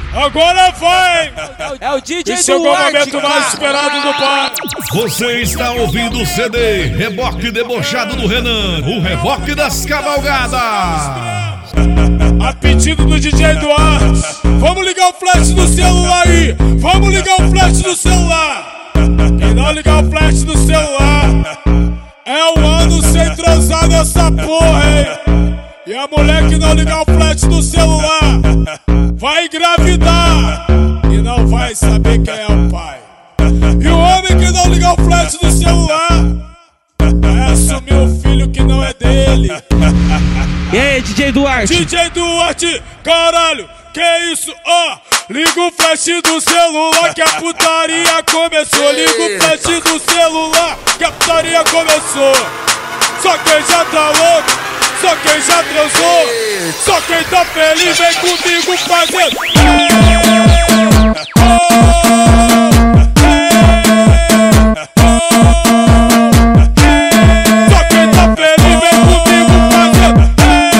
Agora vai! É o DJ Esse é o Duarte, momento mais esperado do bar. Você está ouvindo o CD Reboque Debochado do Renan, o Reboque das Cavalgadas. A pedido do DJ Duarte, vamos ligar o flash do celular aí. Vamos ligar o flash do celular. Quem não ligar o flash do celular é um ano sem transar nessa porra, hein? E a mulher que não ligar o flash do celular vai engravidar e não vai saber quem é o pai. E o homem que não ligar o flash do celular vai assumir um filho que não é dele. E aí, DJ Duarte? DJ Duarte, caralho, que isso, ó. Liga o flash do celular que a putaria começou. Liga o flash do celular que a putaria começou. Só quem já tá louco, só quem já transou, só quem tá feliz vem comigo fazendo. Só quem tá feliz vem comigo fazendo.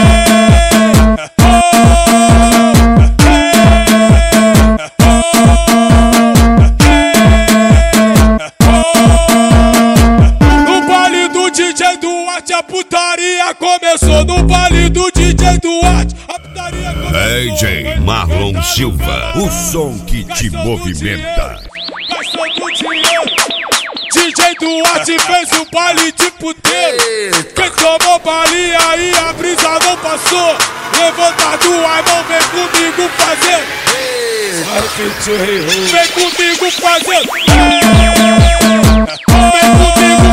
No baile do DJ Duarte a putaria começou. No baile do DJ Duarte a putaria começou. DJ Marlon Silva, o som que te movimenta. Gastando dinheiro, DJ Duarte fez um baile de puteiro. Quem tomou baile aí a brisa não passou. Levanta do ar, não vem comigo fazer. Vem comigo fazer. Vem comigo